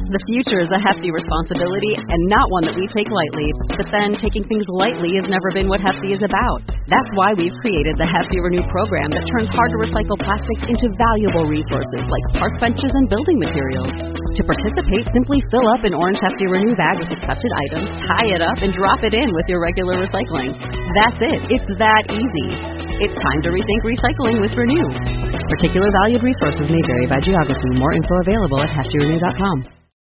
The future is a hefty responsibility and not one that we take lightly. But then taking things lightly has never been what Hefty is about. That's why we've created the Hefty Renew program that turns hard-to-recycle plastics into valuable resources like park benches and building materials. To participate, simply fill up an orange Hefty Renew bag with accepted items, tie it up, and drop it in with your regular recycling. That's it. It's that easy. It's time to rethink recycling with Renew. Particular valued resources may vary by geography. More info available at heftyrenew.com.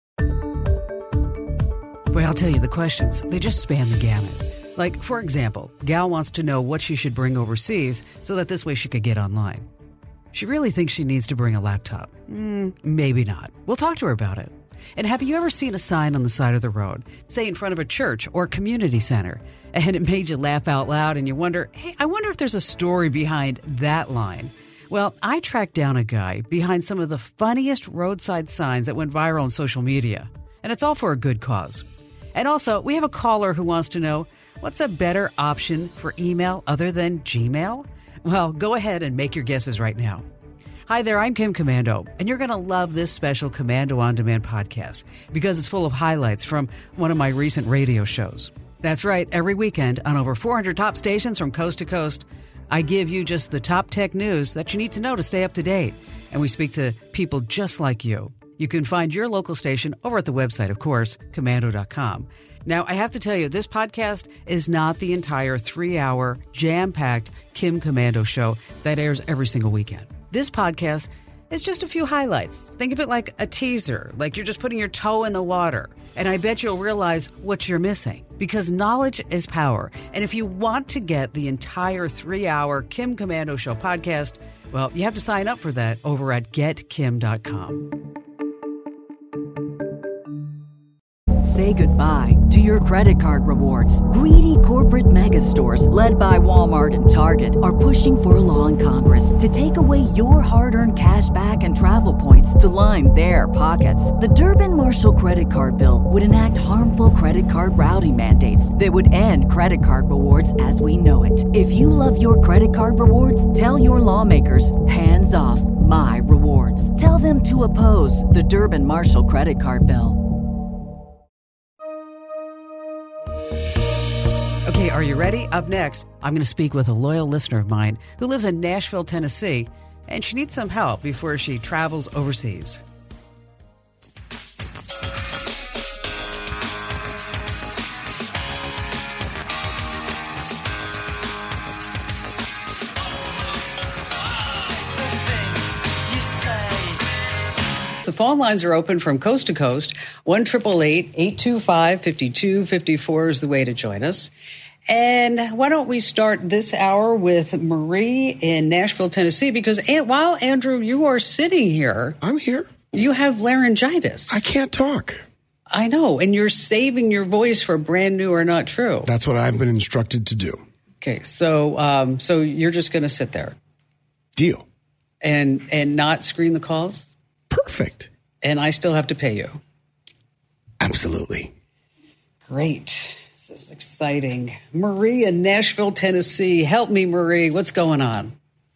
Boy, I'll tell you, the questions, they just span the gamut. Like, for example, Gal wants to know what she should bring overseas so that this way she could get online. She really thinks she needs to bring a laptop. Maybe not. We'll talk to her about it. And have you ever seen a sign on the side of the road, say in front of a church or community center, and it made you laugh out loud and you wonder, hey, I wonder if there's a story behind that line? Well, I tracked down a guy behind some of the funniest roadside signs that went viral on social media. And it's all for a good cause. And also, we have a caller who wants to know, what's a better option for email other than Gmail? Well, go ahead and make your guesses right now. Hi there, I'm Kim Komando, and you're going to love this special Komando On Demand podcast because it's full of highlights from one of my recent radio shows. That's right, every weekend on over 400 top stations from coast to coast, I give you just the top tech news that you need to know to stay up to date. And we speak to people just like you. You can find your local station over at the website, of course, komando.com. Now, I have to tell you, this podcast is not the entire 3-hour, jam-packed Kim Komando show that airs every single weekend. This podcast is just a few highlights. Think of it like a teaser, like you're just putting your toe in the water. And I bet you'll realize what you're missing, because knowledge is power. And if you want to get the entire 3-hour Kim Komando show podcast, well, you have to sign up for that over at getkim.com. Say goodbye to your credit card rewards. Greedy corporate mega stores, led by Walmart and Target, are pushing for a law in Congress to take away your hard-earned cash back and travel points to line their pockets. The Durbin-Marshall credit card bill would enact harmful credit card routing mandates that would end credit card rewards as we know it. If you love your credit card rewards, tell your lawmakers, hands off my rewards. Tell them to oppose the Durbin-Marshall credit card bill. Okay, are you ready? Up next, I'm going to speak with a loyal listener of mine who lives in Nashville, Tennessee, and she needs some help before she travels overseas. The phone lines are open from coast to coast. 1-888-825-5254 is the way to join us. And why don't we start this hour with Marie in Nashville, Tennessee, because while, Andrew, you are sitting here. I'm here. You have laryngitis. I can't talk. I know, and you're saving your voice for brand new or not true. That's what I've been instructed to do. Okay, so so you're just going to sit there. Deal. And not screen the calls? Perfect. And I still have to pay you? Absolutely. Great. This is exciting. Marie in Nashville, Tennessee. Help me, Marie. What's going on?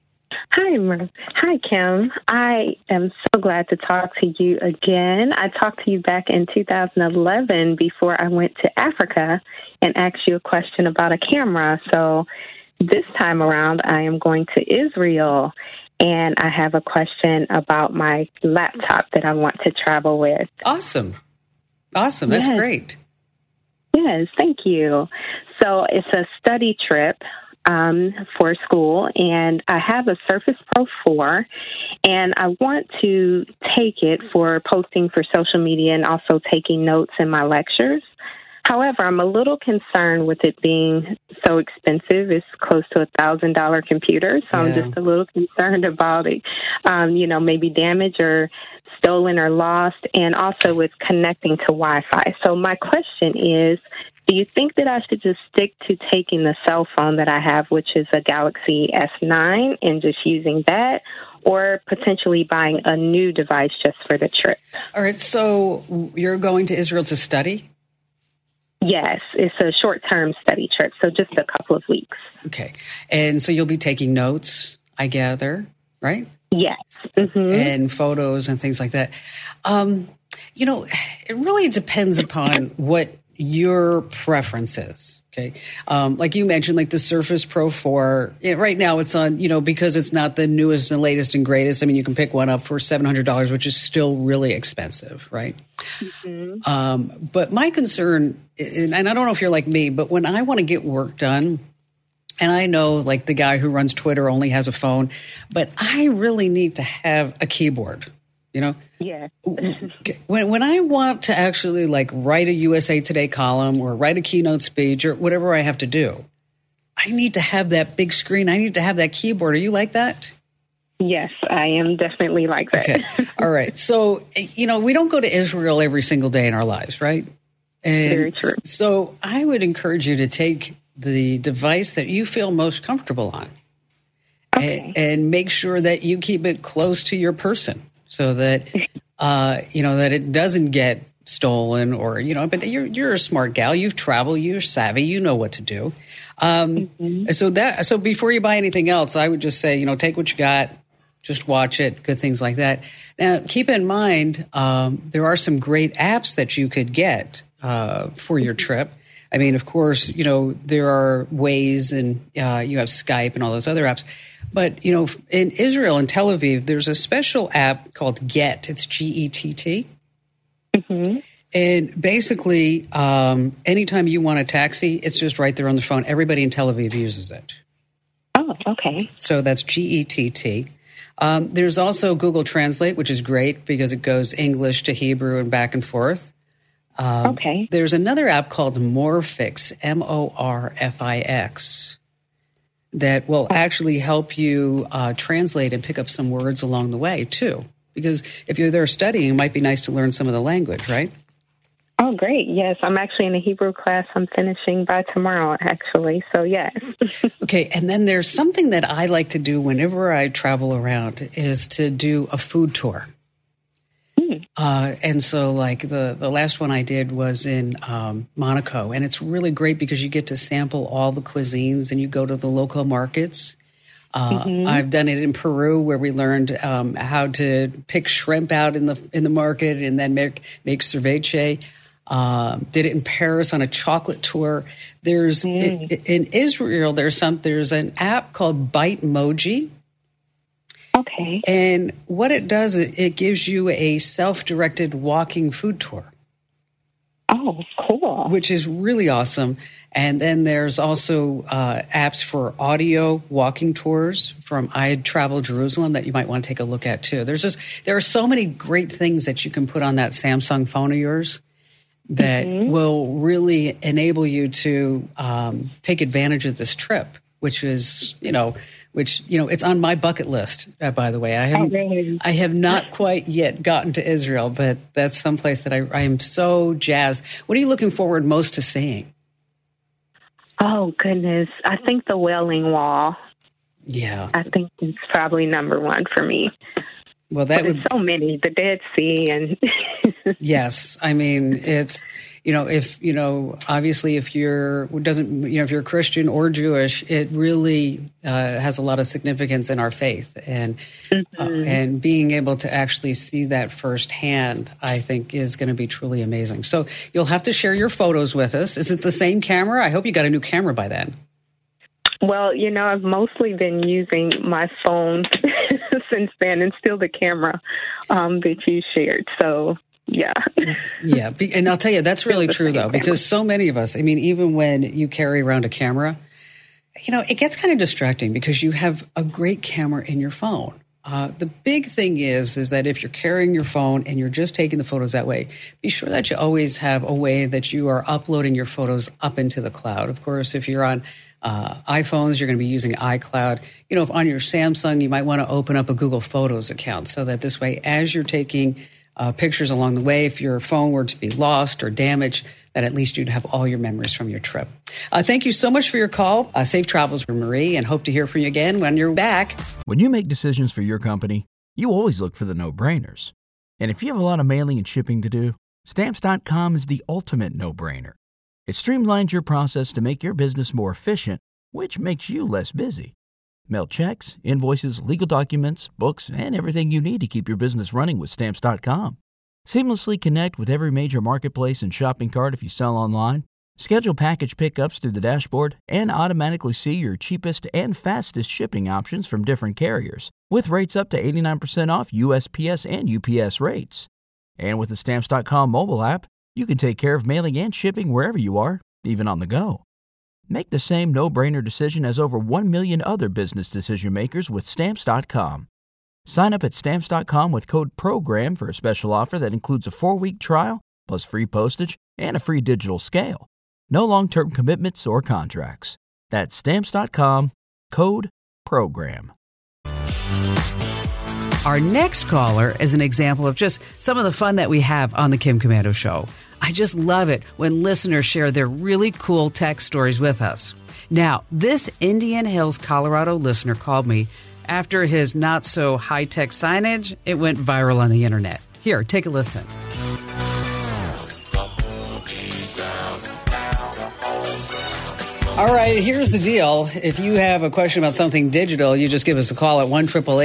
Hi, Kim. I am so glad to talk to you again. I talked to you back in 2011 before I went to Africa and asked you a question about a camera. So this time around, I am going to Israel. And I have a question about my laptop that I want to travel with. Awesome. That's great. Yes, thank you. So it's a study trip for school, and I have a Surface Pro 4, and I want to take it for posting for social media and also taking notes in my lectures. However, I'm a little concerned with it being so expensive. It's close to $1,000 computer, so I'm just a little concerned about it, maybe damaged or stolen or lost, and also with connecting to Wi-Fi. So my question is, do you think that I should just stick to taking the cell phone that I have, which is a Galaxy S9, and just using that, or potentially buying a new device just for the trip? All right, so you're going to Israel to study? Yes, it's a short-term study trip, so just a couple of weeks. Okay. And so you'll be taking notes, I gather, right? Yes. Mm-hmm. And photos and things like that. it really depends upon what your preference is. Okay. Like you mentioned, like the Surface Pro 4, right now it's on, because it's not the newest and latest and greatest. I mean, you can pick one up for $700, which is still really expensive, right? Mm-hmm. But my concern, and I don't know if you're like me, but when I want to get work done, and I know like the guy who runs Twitter only has a phone, but I really need to have a keyboard. Yeah. when I want to actually like write a USA Today column or write a keynote speech or whatever I have to do, I need to have that big screen. I need to have that keyboard. Are you like that? Yes, I am definitely like that. Okay. All right. So, we don't go to Israel every single day in our lives, right? And very true. So I would encourage you to take the device that you feel most comfortable on. Okay. And make sure that you keep it close to your person. So that, that it doesn't get stolen or, but you're a smart gal. You've traveled, you're savvy, you know what to do. So before you buy anything else, I would just say, take what you got, just watch it, good things like that. Now, keep in mind, there are some great apps that you could get for your trip. I mean, of course, there are Waze and you have Skype and all those other apps. But, in Israel, in Tel Aviv, there's a special app called Get. It's Gett. Mm-hmm. And basically, anytime you want a taxi, it's just right there on the phone. Everybody in Tel Aviv uses it. Oh, okay. So that's Gett. There's also Google Translate, which is great because it goes English to Hebrew and back and forth. Okay. There's another app called Morfix, Morfix, that will actually help you translate and pick up some words along the way, too. Because if you're there studying, it might be nice to learn some of the language, right? Oh, great. Yes, I'm actually in a Hebrew class I'm finishing by tomorrow, actually. So, yes. Okay, and then there's something that I like to do whenever I travel around is to do a food tour. And so, like, the last one I did was in Monaco, and it's really great because you get to sample all the cuisines and you go to the local markets. I've done it in Peru where we learned how to pick shrimp out in the market and then make ceviche. Did it in Paris on a chocolate tour. There's in Israel. There's an app called Bitmoji. Okay. And what it does, it gives you a self-directed walking food tour. Oh, cool. Which is really awesome. And then there's also apps for audio walking tours from I Travel Jerusalem that you might want to take a look at, too. There are so many great things that you can put on that Samsung phone of yours that will really enable you to take advantage of this trip, which is, it's on my bucket list, by the way. I have not quite yet gotten to Israel, but that's someplace that I am so jazzed. What are you looking forward most to seeing? Oh, goodness. I think the Wailing Wall. Yeah. I think it's probably number one for me. Well, there's so many, the Dead Sea and... Yes. I mean, it's, obviously if you're Christian or Jewish, it really has a lot of significance in our faith. And and being able to actually see that firsthand, I think, is going to be truly amazing. So you'll have to share your photos with us. Is it the same camera? I hope you got a new camera by then. Well, I've mostly been using my phone since then, and still the camera that you shared. So, yeah. Yeah, and I'll tell you, that's really true, though, because so many of us, I mean, even when you carry around a camera, it gets kind of distracting because you have a great camera in your phone. The big thing is that if you're carrying your phone and you're just taking the photos that way, be sure that you always have a way that you are uploading your photos up into the cloud. Of course, if you're on iPhones, you're going to be using iCloud. If on your Samsung, you might want to open up a Google Photos account so that this way, as you're taking pictures along the way, if your phone were to be lost or damaged, that at least you'd have all your memories from your trip. Thank you so much for your call. Safe travels for Marie, and hope to hear from you again when you're back. When you make decisions for your company, you always look for the no-brainers. And if you have a lot of mailing and shipping to do, Stamps.com is the ultimate no-brainer. It streamlines your process to make your business more efficient, which makes you less busy. Mail checks, invoices, legal documents, books, and everything you need to keep your business running with Stamps.com. Seamlessly connect with every major marketplace and shopping cart if you sell online. Schedule package pickups through the dashboard and automatically see your cheapest and fastest shipping options from different carriers, with rates up to 89% off USPS and UPS rates. And with the Stamps.com mobile app, you can take care of mailing and shipping wherever you are, even on the go. Make the same no-brainer decision as over 1 million other business decision makers with Stamps.com. Sign up at Stamps.com with code PROGRAM for a special offer that includes a 4-week trial, plus free postage and a free digital scale. No long-term commitments or contracts. That's Stamps.com, code PROGRAM. Our next caller is an example of just some of the fun that we have on the Kim Komando Show. I just love it when listeners share their really cool tech stories with us. Now, this Indian Hills, Colorado listener called me after his not-so-high-tech signage. It went viral on the internet. Here, take a listen. All right, here's the deal. If you have a question about something digital, you just give us a call at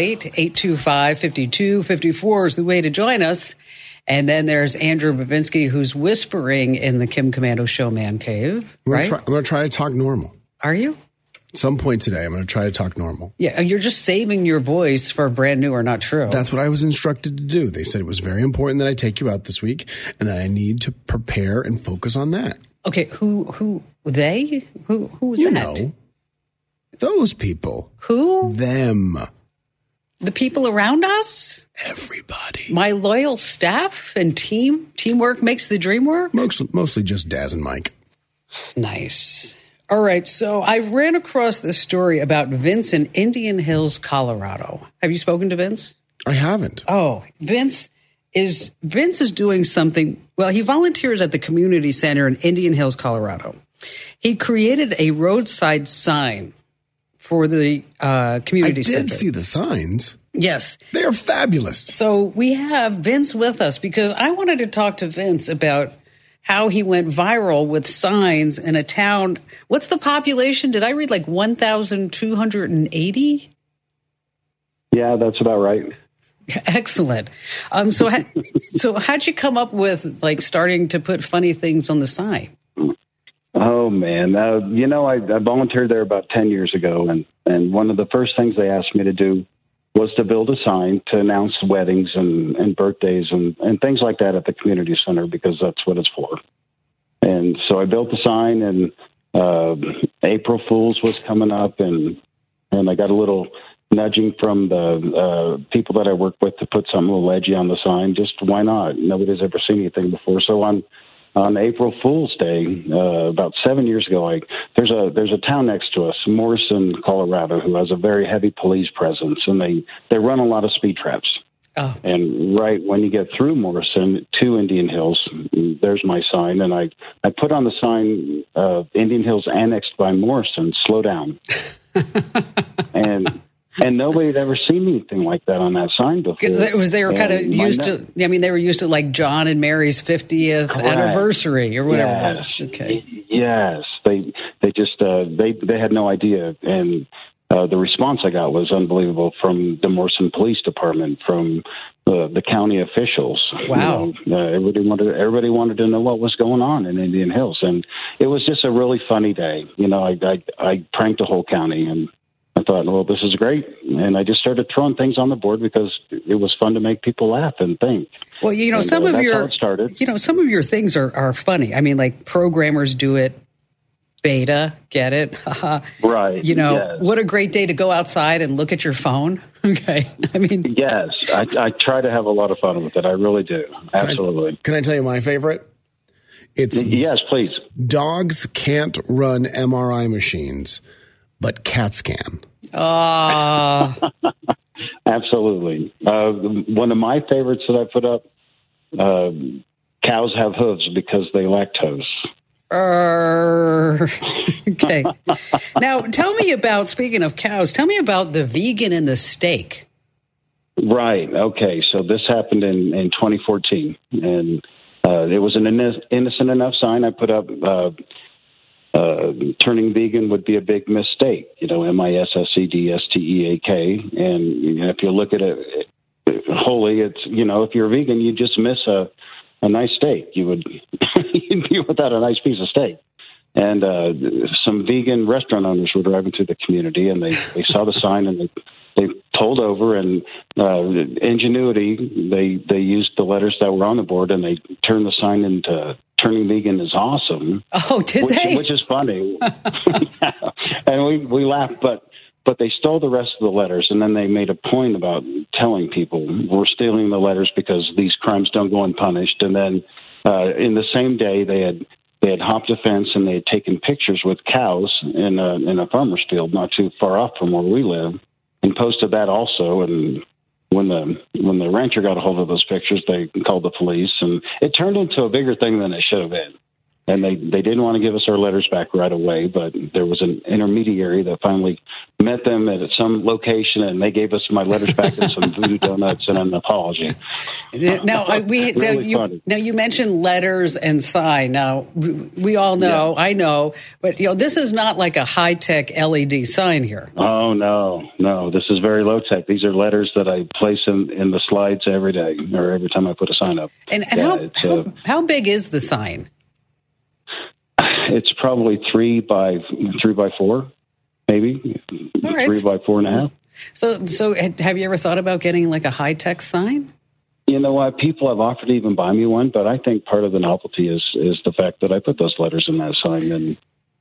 1-888-825-5254 is the way to join us. And then there's Andrew Babinski, who's whispering in the Kim Komando Show man cave. Right? I'm going to try to talk normal. Are you? At some point today, I'm going to try to talk normal. Yeah, you're just saving your voice for brand new or not true. That's what I was instructed to do. They said it was very important that I take you out this week and that I need to prepare and focus on that. Okay, who they? Who was you that? Know, those people. Who? Them. The people around us? Everybody. My loyal staff and team? Teamwork makes the dream work? Mostly just Daz and Mike. Nice. All right, so I ran across this story about Vince in Indian Hills, Colorado. Have you spoken to Vince? I haven't. Oh, Vince is doing something. Well, he volunteers at the community center in Indian Hills, Colorado. He created a roadside sign for the community center. I did see the signs. Yes. They are fabulous. So we have Vince with us because I wanted to talk to Vince about how he went viral with signs in a town. What's the population? Did I read like 1,280? Yeah, that's about right. Excellent. So how'd you come up with like starting to put funny things on the sign? Oh man, I volunteered there about 10 years ago, and one of the first things they asked me to do was to build a sign to announce weddings and birthdays and things like that at the community center, because that's what it's for. And so I built the sign, and April Fool's was coming up, and I got a little nudging from the people that I work with to put something a little edgy on the sign. Just why not? Nobody's ever seen anything before. So on April Fool's Day, about 7 years ago, there's a town next to us, Morrison, Colorado, who has a very heavy police presence, and they run a lot of speed traps. Oh. And right when you get through Morrison to Indian Hills, there's my sign, and I put on the sign, Indian Hills annexed by Morrison, slow down. And nobody had ever seen anything like that on that sign before. They were kind of used to. I mean, they were used to like John and Mary's 50th anniversary or whatever it was. Okay. Yes, they just they had no idea, and the response I got was unbelievable from the Morrison Police Department, from the county officials. Wow. Everybody wanted to know what was going on in Indian Hills, and it was just a really funny day. I pranked the whole county, and I thought, well, this is great. And I just started throwing things on the board because it was fun to make people laugh and think. Well, some of your things are funny. I mean, like programmers do it. Beta, get it? Right. Yes. What a great day to go outside and look at your phone. Okay. I mean, yes, I try to have a lot of fun with it. I really do. Absolutely. Can I tell you my favorite? Yes, please. Dogs can't run MRI machines, but cats can. Absolutely. One of my favorites that I put up, cows have hooves because they lactose. Okay. Now, tell me about, speaking of cows, tell me about the vegan and the steak. Right. Okay. So this happened in 2014, and it was an innocent enough sign I put up. Turning vegan would be a big mistake, MISSEDSTEAK. And if you look at it, wholly. It's, if you're vegan, you just miss a nice steak. You would you'd be without a nice piece of steak. And some vegan restaurant owners were driving through the community, and they saw the sign, and they pulled over, and ingenuity, they used the letters that were on the board, and they turned the sign into "Turning Vegan is Awesome." Oh, did they? Which is funny. And we laughed, but they stole the rest of the letters, and then they made a point about telling people we're stealing the letters because these crimes don't go unpunished. And then in the same day, they had hopped a fence, and they had taken pictures with cows in a farmer's field not too far off from where we live, and posted that also. And when the rancher got a hold of those pictures, they called the police, and it turned into a bigger thing than it should have been. And they didn't want to give us our letters back right away, but there was an intermediary that finally met them at some location, and they gave us my letters back and some voodoo donuts and an apology. Now, you mentioned letters and sign. Now, we all know, I know, but this is not like a high-tech LED sign here. Oh, no. This is very low-tech. These are letters that I place in the slides every day, or every time I put a sign up. And how big is the sign? It's probably 3 by 4, maybe. All right. 3 by 4.5. So have you ever thought about getting like a high-tech sign? You know what? People have offered to even buy me one, but I think part of the novelty is the fact that I put those letters in that sign. And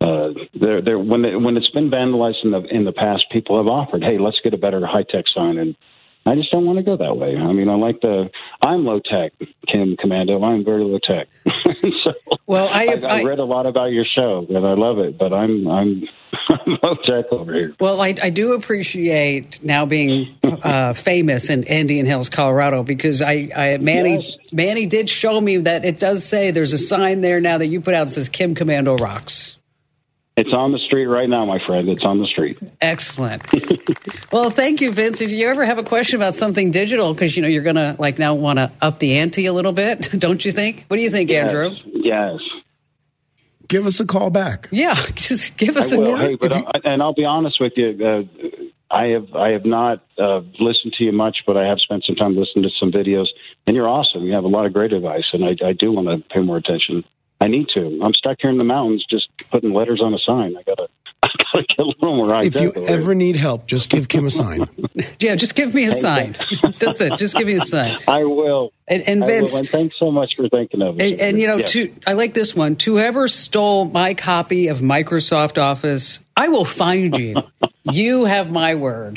when it's been vandalized in the past, people have offered, hey, let's get a better high-tech sign. And I just don't want to go that way. I mean, I'm low tech, Kim Komando. I'm very low tech. So, well, I read a lot about your show, and I love it, but I'm low tech over here. Well, I do appreciate now being famous in Indian Hills, Colorado, because Manny did show me that it does say there's a sign there now that you put out that says Kim Komando Rocks. It's on the street right now, my friend. It's on the street. Excellent. Well, thank you, Vince. If you ever have a question about something digital, because, you're going to now want to up the ante a little bit, don't you think? What do you think, Andrew? Yes. Give us a call back. Yeah, just give us and I'll be honest with you. I have not listened to you much, but I have spent some time listening to some videos, and you're awesome. You have a lot of great advice, and I do want to pay more attention. I need to. I'm stuck here in the mountains just putting letters on a sign. I gotta get a little more If you ever need help, just give Kim a sign. Yeah, just give me a sign. That's it. Just give me a sign. I will. And Vince, and thanks so much for thinking of it. And I like this one. To whoever stole my copy of Microsoft Office, I will find you. You have my word.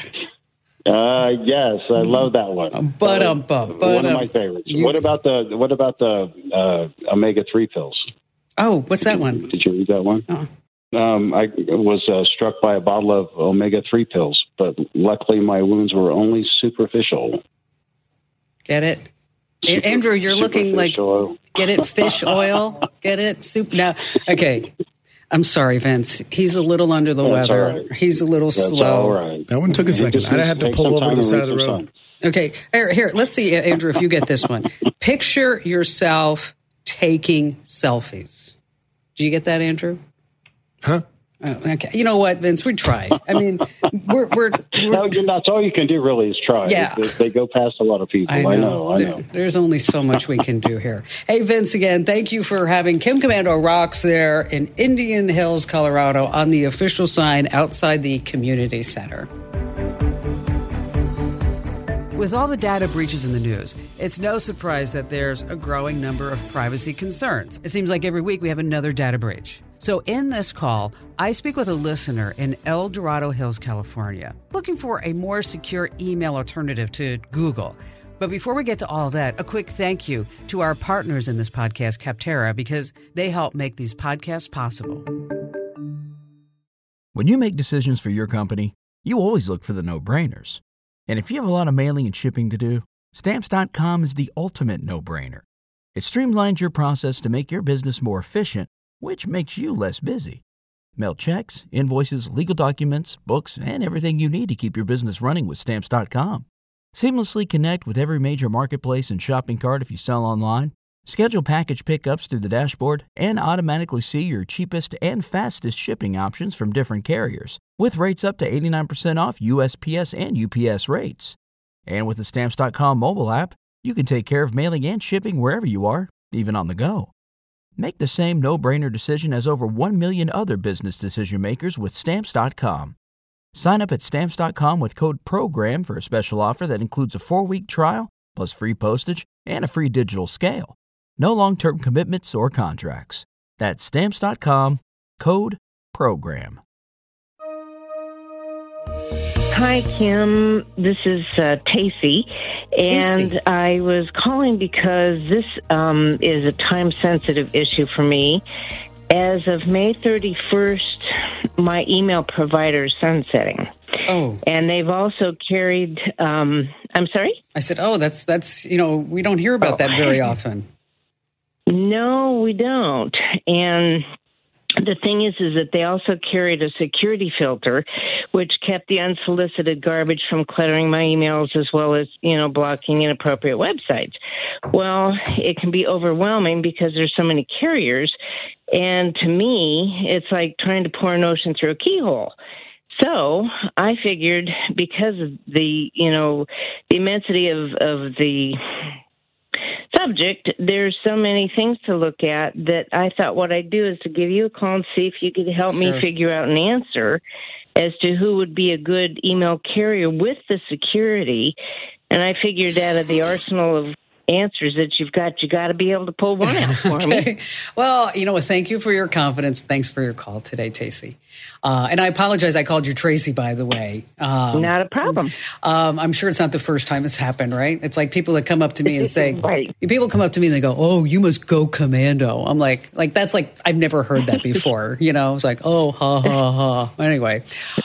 Yes, I love that one. One of my favorites. What about the omega-3 pills? Oh, what's that one? Did you read that one? Oh. I was struck by a bottle of omega-3 pills, but luckily my wounds were only superficial. Get it? Andrew, you're looking like, oil. Get it? Fish oil? Get it? Soup? Now, okay. I'm sorry, Vince. He's a little under the weather. Right. He's a little slow. All right. That one took a second. I had to pull over to the side of the road. Okay. Here, let's see, Andrew, if you get this one. Picture yourself taking selfies. Do you get that, Andrew? Huh? Oh, okay. You know what, Vince? We tried. I mean, we're no, that's all you can do really is try. Yeah. They go past a lot of people. I know. There's only so much we can do here. Hey, Vince, again, thank you for having Kim Komando Rocks there in Indian Hills, Colorado, on the official sign outside the community center. With all the data breaches in the news, it's no surprise that there's a growing number of privacy concerns. It seems like every week we have another data breach. So in this call, I speak with a listener in El Dorado Hills, California, looking for a more secure email alternative to Google. But before we get to all that, a quick thank you to our partners in this podcast, Capterra, because they help make these podcasts possible. When you make decisions for your company, you always look for the no-brainers. And if you have a lot of mailing and shipping to do, Stamps.com is the ultimate no-brainer. It streamlines your process to make your business more efficient, which makes you less busy. Mail checks, invoices, legal documents, books, and everything you need to keep your business running with Stamps.com. Seamlessly connect with every major marketplace and shopping cart if you sell online. Schedule package pickups through the dashboard and automatically see your cheapest and fastest shipping options from different carriers, with rates up to 89% off USPS and UPS rates. And with the Stamps.com mobile app, you can take care of mailing and shipping wherever you are, even on the go. Make the same no-brainer decision as over 1 million other business decision makers with Stamps.com. Sign up at Stamps.com with code PROGRAM for a special offer that includes a 4-week trial, plus free postage and a free digital scale. No long-term commitments or contracts. That's Stamps.com, code PROGRAM. Hi, Kim. This is Tacey, and I was calling because this is a time-sensitive issue for me. As of May 31st, my email provider is sunsetting. Oh. And they've also carried, I'm sorry? I said, that's we don't hear about that very often. No, we don't. And the thing is that they also carried a security filter, which kept the unsolicited garbage from cluttering my emails, as well as, blocking inappropriate websites. Well, it can be overwhelming because there's so many carriers. And to me, it's like trying to pour an ocean through a keyhole. So I figured because of the immensity of the subject, there's so many things to look at that I thought what I'd do is to give you a call and see if you could help me figure out an answer as to who would be a good email carrier with the security. And I figured out of the arsenal of answers that you got to be able to pull one out for me. Well, thank you for your confidence. Thanks for your call today, Tacey. And I apologize. I called you Tracy, by the way. Not a problem. I'm sure it's not the first time it's happened, right? It's like people that come up to me and say, people come up to me and they go, "Oh, you must go commando." I'm like that's like, I've never heard that before. It's like, oh, ha, ha, ha. Anyway,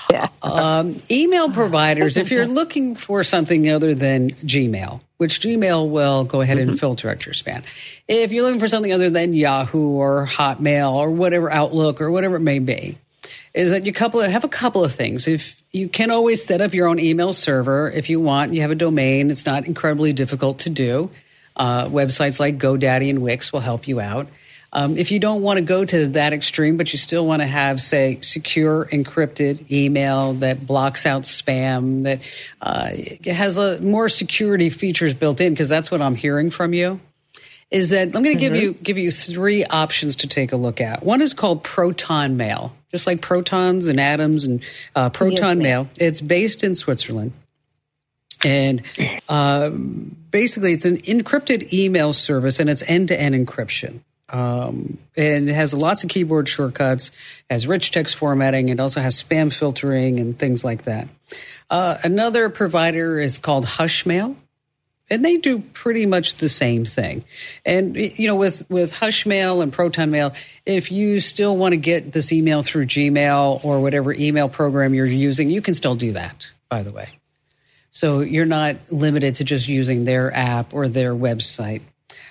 email providers, if you're looking for something other than Gmail, which Gmail will go ahead and filter out your spam. If you're looking for something other than Yahoo or Hotmail or whatever, Outlook or whatever it may be, is that you have a couple of things. If you can always set up your own email server if you want, you have a domain. It's not incredibly difficult to do. Websites like GoDaddy and Wix will help you out. If you don't want to go to that extreme, but you still want to have, say, secure encrypted email that blocks out spam, that has more security features built in, because that's what I'm hearing from you, is that I'm going to give you 3 options to take a look at. One is called Proton Mail, just like protons and atoms and Proton Mail. It's based in Switzerland. And basically, it's an encrypted email service, and it's end-to-end encryption. And it has lots of keyboard shortcuts, has rich text formatting. It also has spam filtering and things like that. Another provider is called Hushmail, and they do pretty much the same thing. And, with Hushmail and Proton Mail, if you still want to get this email through Gmail or whatever email program you're using, you can still do that, by the way. So you're not limited to just using their app or their website.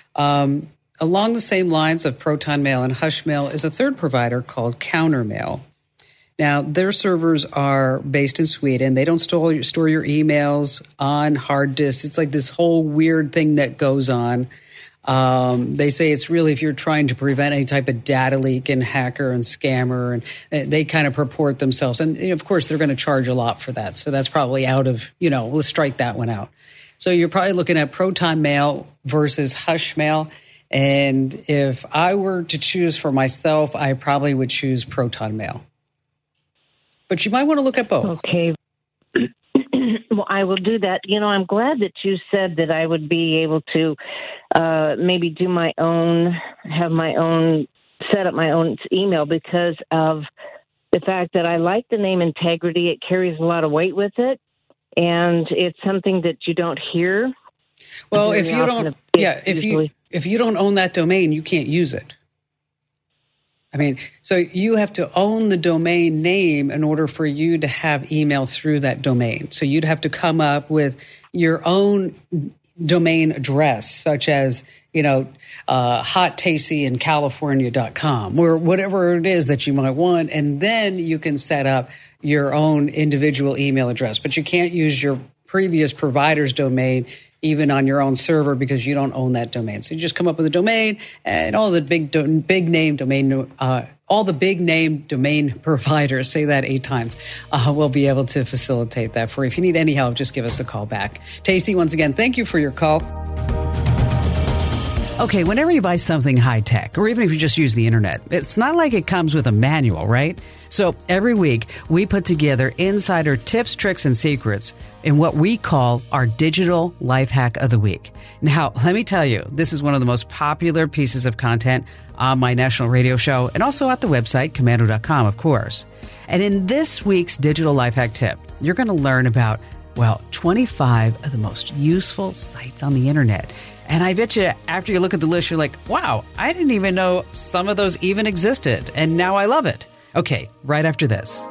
Along the same lines of Proton Mail and Hushmail is a third provider called Countermail. Now, their servers are based in Sweden. They don't store your emails on hard disks. It's like this whole weird thing that goes on. They say it's really if you're trying to prevent any type of data leak and hacker and scammer, and they kind of purport themselves. And, of course, they're going to charge a lot for that. So that's probably out of, let's strike that one out. So you're probably looking at Proton Mail versus Hushmail. And if I were to choose for myself, I probably would choose Proton Mail. But you might want to look at both. Okay. Well, I will do that. I'm glad that you said that I would be able to maybe do my own, set up my own email, because of the fact that I like the name integrity. It carries a lot of weight with it, and it's something that you don't hear. Well, if you don't own that domain, you can't use it. So you have to own the domain name in order for you to have email through that domain. So you'd have to come up with your own domain address, such as, hottaceyInCalifornia.com or whatever it is that you might want. And then you can set up your own individual email address. But you can't use your previous provider's domain even on your own server, because you don't own that domain. So you just come up with a domain, and all the big name domain all the big name domain providers, say that 8 times, we'll be able to facilitate that for you. If you need any help, just give us a call back. Tacey, once again, thank you for your call. Okay, whenever you buy something high-tech, or even if you just use the internet, it's not like it comes with a manual, right? So every week, we put together insider tips, tricks, and secrets in what we call our digital life hack of the week. Now, let me tell you, this is one of the most popular pieces of content on my national radio show and also at the website, Komando.com, of course. And in this week's digital life hack tip, you're going to learn about, 25 of the most useful sites on the internet. And I bet you after you look at the list, you're like, wow, I didn't even know some of those even existed. And now I love it. Okay, right after this.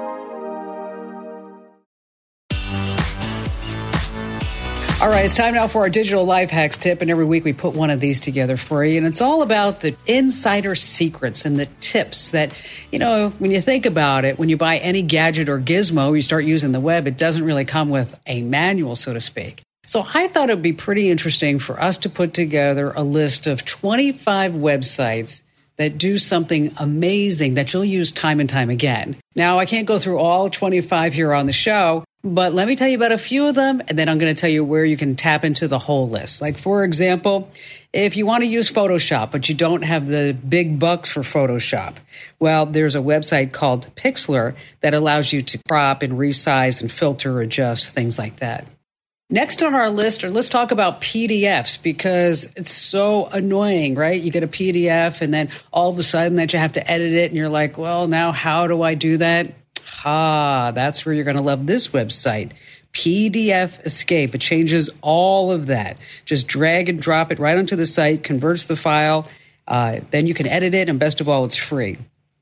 All right, it's time now for our digital life hacks tip. And every week we put one of these together for you. And it's all about the insider secrets and the tips that, when you think about it, when you buy any gadget or gizmo, you start using the web, it doesn't really come with a manual, so to speak. So I thought it would be pretty interesting for us to put together a list of 25 websites that do something amazing that you'll use time and time again. Now, I can't go through all 25 here on the show, but let me tell you about a few of them, and then I'm going to tell you where you can tap into the whole list. Like, for example, if you want to use Photoshop, but you don't have the big bucks for Photoshop, well, there's a website called Pixlr that allows you to crop and resize and filter, adjust, things like that. Next on our list, let's talk about PDFs because it's so annoying, right? You get a PDF and then all of a sudden that you have to edit it and you're like, well, now how do I do that? That's where you're going to love this website, PDF Escape. It changes all of that. Just drag and drop it right onto the site, converts the file, then you can edit it, and best of all, it's free.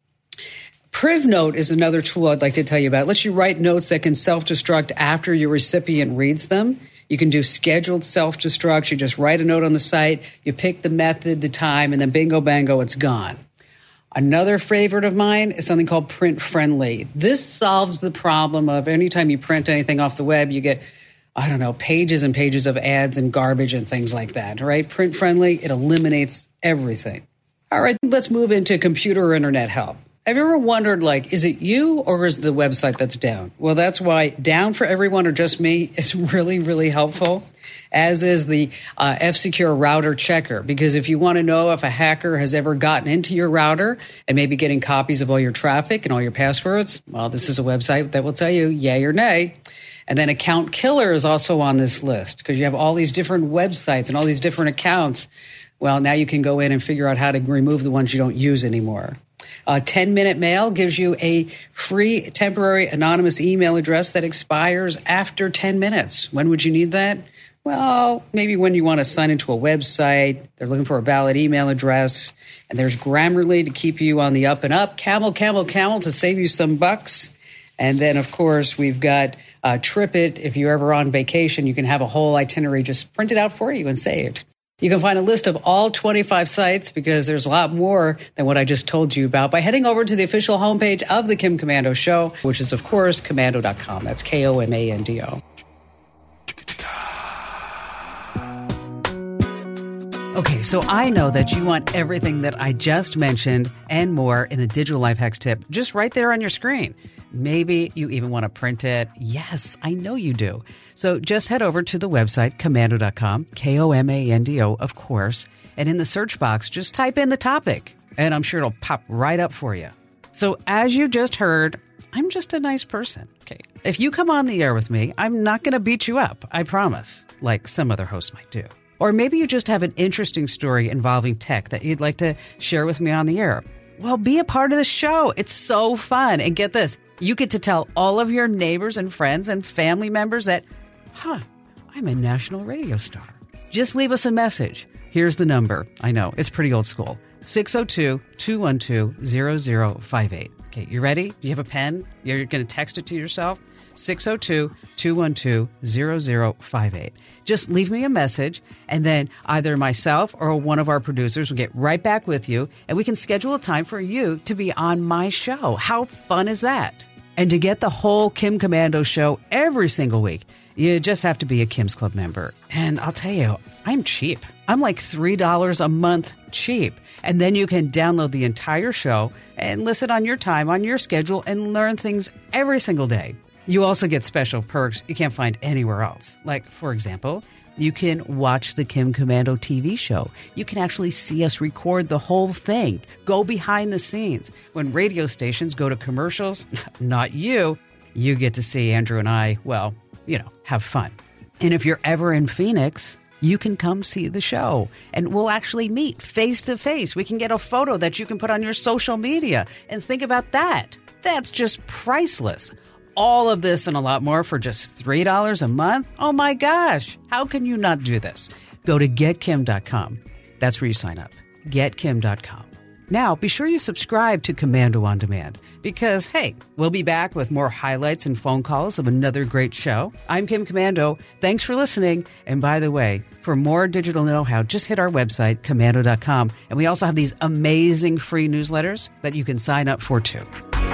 PrivNote is another tool I'd like to tell you about. It lets you write notes that can self-destruct after your recipient reads them. You can do scheduled self-destruct. You just write a note on the site, you pick the method, the time, and then bingo, bango, it's gone. Another favorite of mine is something called Print Friendly. This solves the problem of anytime you print anything off the web, you get, pages and pages of ads and garbage and things like that, right? Print Friendly, it eliminates everything. All right, let's move into computer or internet help. Have you ever wondered, is it you or is the website that's down? Well, that's why Down for Everyone or Just Me is really, really helpful, as is the F-Secure Router Checker. Because if you want to know if a hacker has ever gotten into your router and maybe getting copies of all your traffic and all your passwords, well, this is a website that will tell you yay or nay. And then Account Killer is also on this list because you have all these different websites and all these different accounts. Well, now you can go in and figure out how to remove the ones you don't use anymore. 10-Minute Mail gives you a free temporary anonymous email address that expires after 10 minutes. When would you need that? Well, maybe when you want to sign into a website, they're looking for a valid email address, and there's Grammarly to keep you on the up and up, Camel to save you some bucks. And then, of course, we've got TripIt. If you're ever on vacation, you can have a whole itinerary just printed out for you and saved. You can find a list of all 25 sites because there's a lot more than what I just told you about by heading over to the official homepage of the Kim Komando Show, which is, of course, Komando.com. That's Komando. Okay, so I know that you want everything that I just mentioned and more in the Digital Life Hacks tip just right there on your screen. Maybe you even want to print it. Yes, I know you do. So just head over to the website, Komando.com, Komando, of course, and in the search box, just type in the topic, and I'm sure it'll pop right up for you. So as you just heard, I'm just a nice person. Okay, if you come on the air with me, I'm not going to beat you up, I promise, like some other hosts might do. Or maybe you just have an interesting story involving tech that you'd like to share with me on the air. Well, be a part of the show. It's so fun. And get this, you get to tell all of your neighbors and friends and family members that, I'm a national radio star. Just leave us a message. Here's the number. I know, it's pretty old school. 602-212-0058. Okay, you ready? Do you have a pen? You're going to text it to yourself? 602-212-0058. Just leave me a message, and then either myself or one of our producers will get right back with you, and we can schedule a time for you to be on my show. How fun is that? And to get the whole Kim Komando Show every single week, You just have to be a Kim's Club member. And I'll tell you, I'm cheap. I'm like $3 a month cheap. And then you can download the entire show and listen on your time, on your schedule, and learn things every single day. You also get special perks you can't find anywhere else. Like, for example, you can watch the Kim Komando TV show. You can actually see us record the whole thing, go behind the scenes. When radio stations go to commercials, not you get to see Andrew and I, well, have fun. And if you're ever in Phoenix, you can come see the show and we'll actually meet face to face. We can get a photo that you can put on your social media and think about that. That's just priceless. All of this and a lot more for just $3 a month. Oh my gosh. How can you not do this? Go to getkim.com. That's where you sign up. Getkim.com. Now, be sure you subscribe to Komando On Demand because, hey, we'll be back with more highlights and phone calls of another great show. I'm Kim Komando. Thanks for listening. And by the way, for more digital know-how, just hit our website, komando.com. And we also have these amazing free newsletters that you can sign up for, too.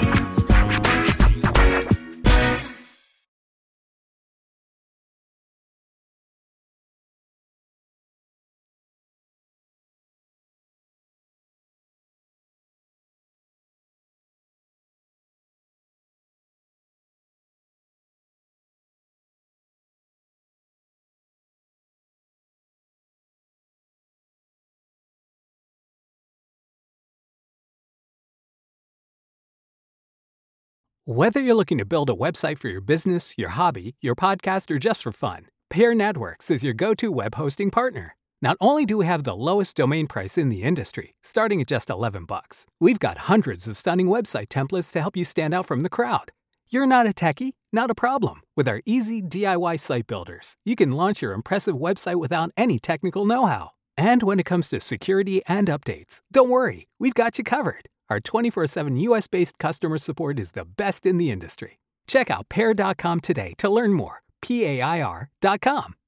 Whether you're looking to build a website for your business, your hobby, your podcast, or just for fun, Pair Networks is your go-to web hosting partner. Not only do we have the lowest domain price in the industry, starting at just $11, we've got hundreds of stunning website templates to help you stand out from the crowd. You're not a techie? Not a problem. With our easy DIY site builders, you can launch your impressive website without any technical know-how. And when it comes to security and updates, don't worry, we've got you covered. Our 24/7 U.S.-based customer support is the best in the industry. Check out Pair.com today to learn more. PAIR.com.